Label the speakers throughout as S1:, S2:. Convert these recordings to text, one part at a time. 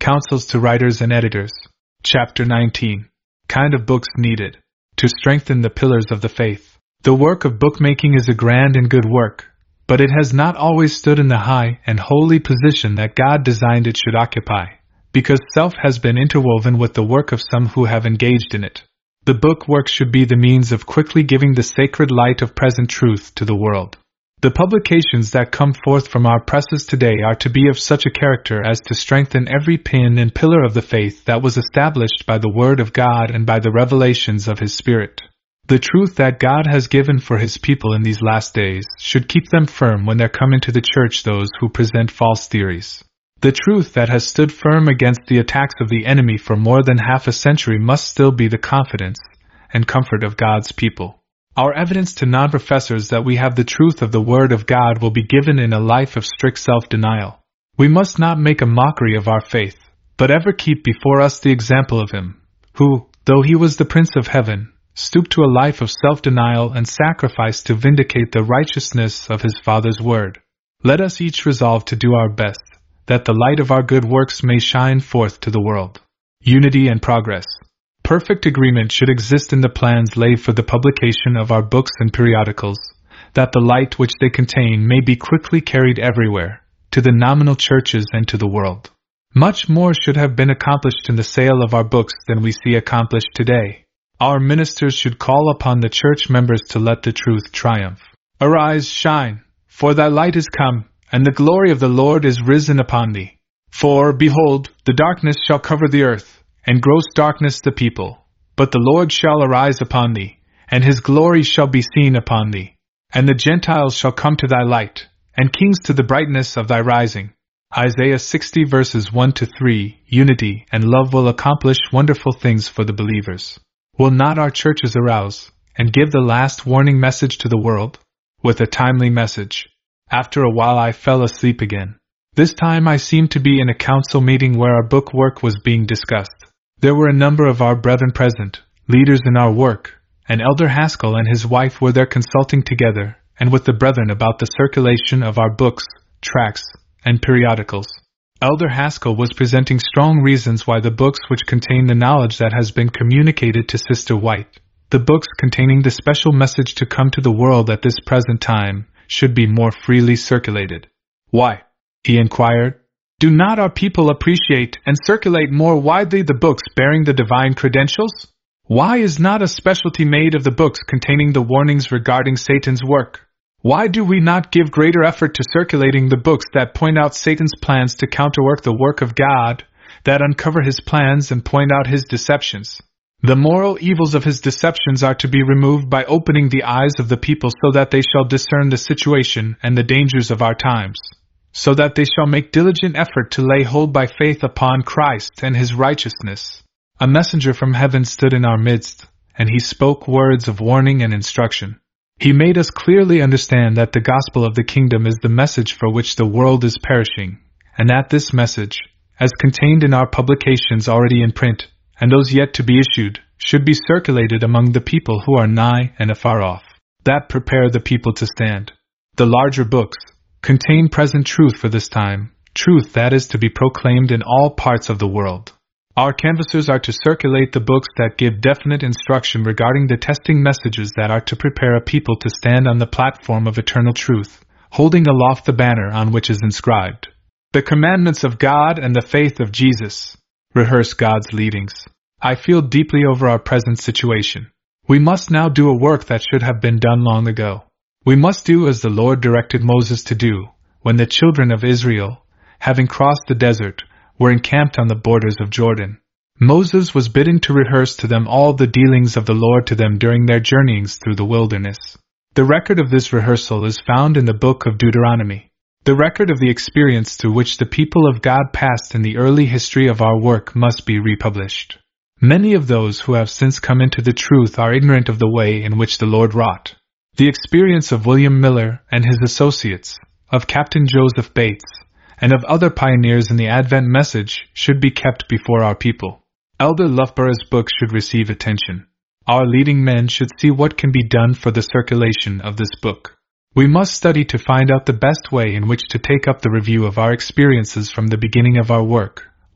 S1: Counsels to Writers and Editors. Chapter 19. Kind of Books Needed to Strengthen the Pillars of the Faith. The work of bookmaking is a grand and good work, but it has not always stood in the high and holy position that God designed it should occupy, because self has been interwoven with the work of some who have engaged in it. The book work should be the means of quickly giving the sacred light of present truth to the world. The publications that come forth from our presses today are to be of such a character as to strengthen every pin and pillar of the faith that was established by the Word of God and by the revelations of His Spirit. The truth that God has given for His people in these last days should keep them firm when there come into the church those who present false theories. The truth that has stood firm against the attacks of the enemy for more than half a century must still be the confidence and comfort of God's people. Our evidence to non-professors that we have the truth of the Word of God will be given in a life of strict self-denial. We must not make a mockery of our faith, but ever keep before us the example of Him, who, though He was the Prince of Heaven, stooped to a life of self-denial and sacrifice to vindicate the righteousness of His Father's Word. Let us each resolve to do our best, that the light of our good works may shine forth to the world. Unity and progress. Perfect agreement should exist in the plans laid for the publication of our books and periodicals, that the light which they contain may be quickly carried everywhere, to the nominal churches and to the world. Much more should have been accomplished in the sale of our books than we see accomplished today. Our ministers should call upon the church members to let the truth triumph. Arise, shine, for thy light is come, and the glory of the Lord is risen upon thee. For, behold, the darkness shall cover the earth, and gross darkness the people. But the Lord shall arise upon thee, and His glory shall be seen upon thee. And the Gentiles shall come to thy light, and kings to the brightness of thy rising. Isaiah 60 verses 1-3. Unity and love will accomplish wonderful things for the believers. Will not our churches arouse, and give the last warning message to the world? With a timely message. After a while I fell asleep again. This time I seemed to be in a council meeting where our book work was being discussed. There were a number of our brethren present, leaders in our work, and Elder Haskell and his wife were there consulting together, and with the brethren about the circulation of our books, tracts, and periodicals. Elder Haskell was presenting strong reasons why the books which contain the knowledge that has been communicated to Sister White, the books containing the special message to come to the world at this present time, should be more freely circulated. Why? He inquired. Do not our people appreciate and circulate more widely the books bearing the divine credentials? Why is not a specialty made of the books containing the warnings regarding Satan's work? Why do we not give greater effort to circulating the books that point out Satan's plans to counterwork the work of God, that uncover his plans and point out his deceptions? The moral evils of his deceptions are to be removed by opening the eyes of the people so that they shall discern the situation and the dangers of our times, so that they shall make diligent effort to lay hold by faith upon Christ and His righteousness. A messenger from heaven stood in our midst, and he spoke words of warning and instruction. He made us clearly understand that the gospel of the kingdom is the message for which the world is perishing, and that this message, as contained in our publications already in print, and those yet to be issued, should be circulated among the people who are nigh and afar off, that prepare the people to stand. The larger books contain present truth for this time, truth that is to be proclaimed in all parts of the world. Our canvassers are to circulate the books that give definite instruction regarding the testing messages that are to prepare a people to stand on the platform of eternal truth, holding aloft the banner on which is inscribed, "The commandments of God and the faith of Jesus." Rehearse God's leadings. I feel deeply over our present situation. We must now do a work that should have been done long ago. We must do as the Lord directed Moses to do, when the children of Israel, having crossed the desert, were encamped on the borders of Jordan. Moses was bidden to rehearse to them all the dealings of the Lord to them during their journeyings through the wilderness. The record of this rehearsal is found in the book of Deuteronomy. The record of the experience through which the people of God passed in the early history of our work must be republished. Many of those who have since come into the truth are ignorant of the way in which the Lord wrought. The experience of William Miller and his associates, of Captain Joseph Bates, and of other pioneers in the Advent message should be kept before our people. Elder Loughborough's book should receive attention. Our leading men should see what can be done for the circulation of this book. We must study to find out the best way in which to take up the review of our experiences from the beginning of our work,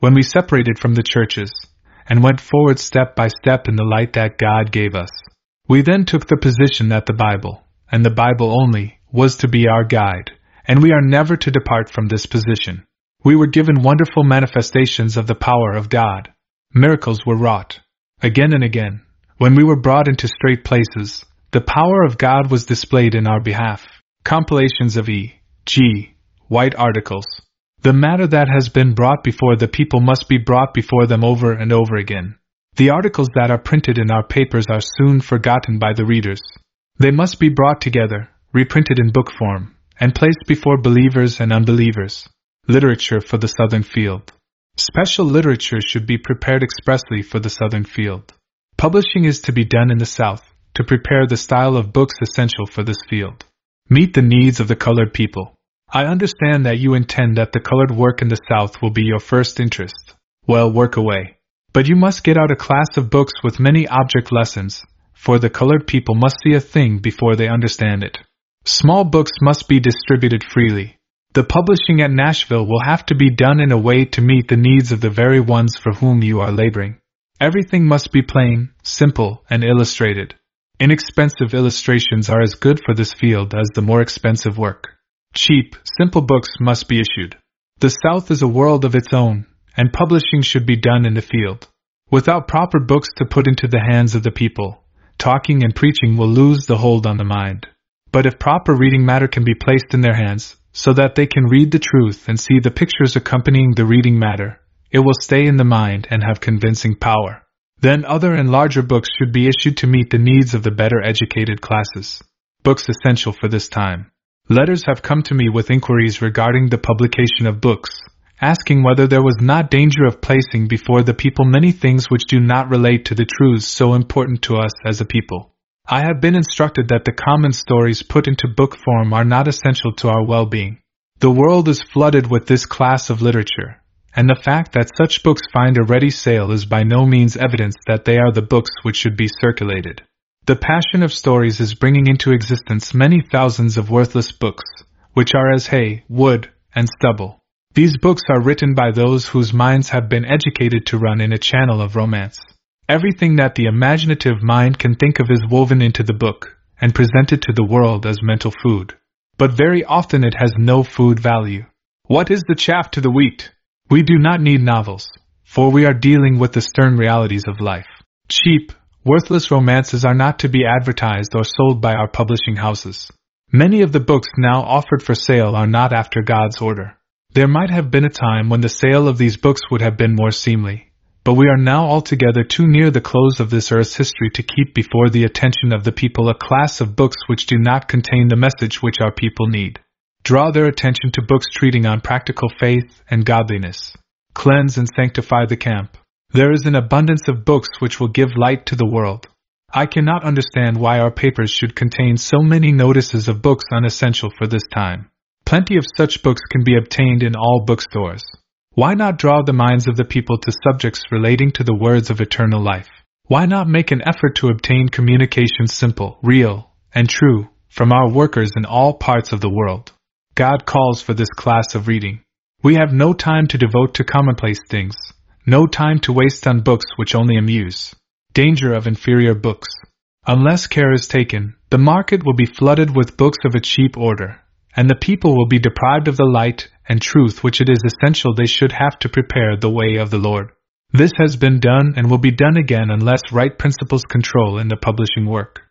S1: when we separated from the churches, and went forward step by step in the light that God gave us. We then took the position that the Bible, and the Bible only, was to be our guide, and we are never to depart from this position. We were given wonderful manifestations of the power of God. Miracles were wrought. Again and again, when we were brought into straight places, the power of God was displayed in our behalf. Compilations of E.G. White articles. The matter that has been brought before the people must be brought before them over and over again. The articles that are printed in our papers are soon forgotten by the readers. They must be brought together, reprinted in book form, and placed before believers and unbelievers. Literature for the Southern Field. Special literature should be prepared expressly for the Southern field. Publishing is to be done in the South, to prepare the style of books essential for this field. Meet the needs of the colored people. I understand that you intend that the colored work in the South will be your first interest. Well, work away. But you must get out a class of books with many object lessons, for the colored people must see a thing before they understand it. Small books must be distributed freely. The publishing at Nashville will have to be done in a way to meet the needs of the very ones for whom you are laboring. Everything must be plain, simple, and illustrated. Inexpensive illustrations are as good for this field as the more expensive work. Cheap, simple books must be issued. The South is a world of its own, and publishing should be done in the field. Without proper books to put into the hands of the people, talking and preaching will lose the hold on the mind. But if proper reading matter can be placed in their hands, so that they can read the truth and see the pictures accompanying the reading matter, it will stay in the mind and have convincing power. Then other and larger books should be issued to meet the needs of the better educated classes. Books essential for this time. Letters have come to me with inquiries regarding the publication of books, asking whether there was not danger of placing before the people many things which do not relate to the truths so important to us as a people. I have been instructed that the common stories put into book form are not essential to our well-being. The world is flooded with this class of literature, and the fact that such books find a ready sale is by no means evidence that they are the books which should be circulated. The passion of stories is bringing into existence many thousands of worthless books, which are as hay, wood, and stubble. These books are written by those whose minds have been educated to run in a channel of romance. Everything that the imaginative mind can think of is woven into the book, and presented to the world as mental food. But very often it has no food value. What is the chaff to the wheat? We do not need novels, for we are dealing with the stern realities of life. Cheap, worthless romances are not to be advertised or sold by our publishing houses. Many of the books now offered for sale are not after God's order. There might have been a time when the sale of these books would have been more seemly, but we are now altogether too near the close of this earth's history to keep before the attention of the people a class of books which do not contain the message which our people need. Draw their attention to books treating on practical faith and godliness. Cleanse and sanctify the camp. There is an abundance of books which will give light to the world. I cannot understand why our papers should contain so many notices of books unessential for this time. Plenty of such books can be obtained in all bookstores. Why not draw the minds of the people to subjects relating to the words of eternal life? Why not make an effort to obtain communication simple, real, and true from our workers in all parts of the world? God calls for this class of reading. We have no time to devote to commonplace things, no time to waste on books which only amuse. Danger of inferior books. Unless care is taken, the market will be flooded with books of a cheap order, and the people will be deprived of the light and truth which it is essential they should have to prepare the way of the Lord. This has been done and will be done again unless right principles control in the publishing work.